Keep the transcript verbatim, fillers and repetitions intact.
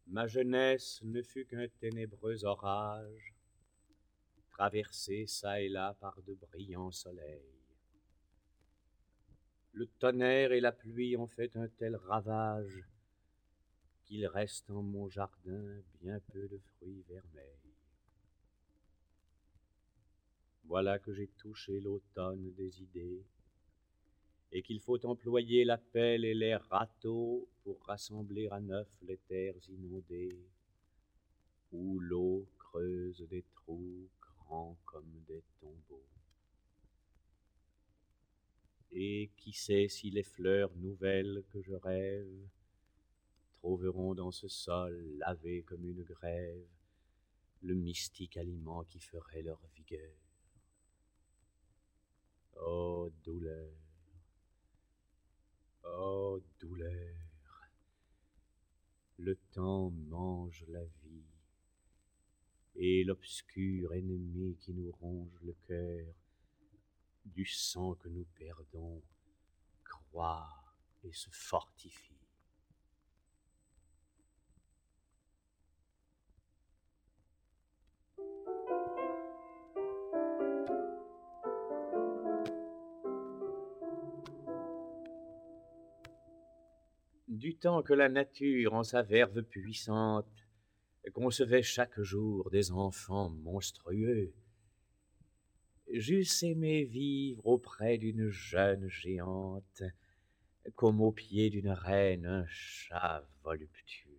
Ma jeunesse ne fut qu'un ténébreux orage, traversé çà et là par de brillants soleils. Le tonnerre et la pluie ont fait un tel ravage qu'il reste en mon jardin bien peu de fruits vermeils. Voilà que j'ai touché l'automne des idées, et qu'il faut employer la pelle et les râteaux pour rassembler à neuf les terres inondées, où l'eau creuse des trous grands comme des tombeaux. Et qui sait si les fleurs nouvelles que je rêve trouveront dans ce sol lavé comme une grève le mystique aliment qui ferait leur vigueur. Oh douleur, oh douleur, le temps mange la vie, et l'obscur ennemi qui nous ronge le cœur, du sang que nous perdons, croît et se fortifie. Du temps que la nature, en sa verve puissante, concevait chaque jour des enfants monstrueux, j'eusse aimé vivre auprès d'une jeune géante, comme au pied d'une reine un chat voluptueux.